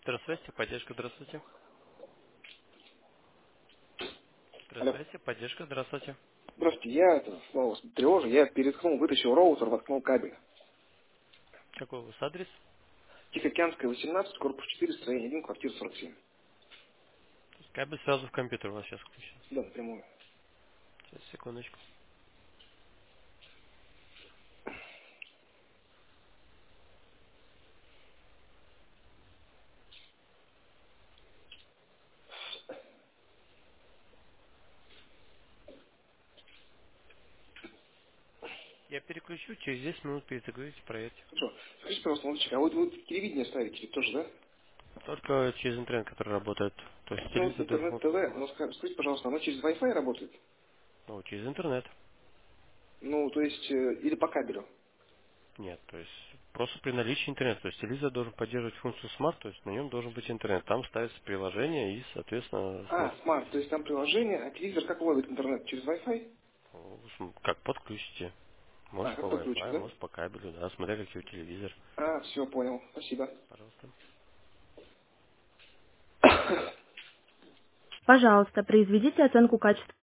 Здравствуйте, поддержка, здравствуйте. Алло. Здравствуйте, поддержка, здравствуйте. Здравствуйте, я снова вас тревожу. Я переткнул, вытащил роутер, воткнул кабель. Какой у вас адрес? Тихоокеанская, 18, корпус 4, строение 1, квартира 47. То есть кабель сразу в компьютер у вас сейчас включен. Да, напрямую. Сейчас, секундочку. Я переключу, через 10 минут перезагрузите, проверьте. Хорошо. Скажите, пожалуйста, молодчик, а вот вы телевидение ставите тоже, да? Только через интернет, который работает. То есть Ну, вот телевизор должен функцию интернет-ТВ, смарт. но скажите, пожалуйста, оно через Wi-Fi работает? Ну, через интернет. Ну, то есть, или по кабелю? Нет, то есть просто при наличии интернета. То есть телевизор должен поддерживать функцию смарт, то есть на нем должен быть интернет. Там ставится приложение и, соответственно, А, смотрится смарт, то есть телевизор. там приложение, а телевизор как ловит интернет? Через Wi-Fi? Как подключите. А, Может по как подключить, Wi-Fi, да? может по кабелю, да, смотря какой у телевизор. А, все, понял. Спасибо. Пожалуйста. Пожалуйста, произведите оценку качества.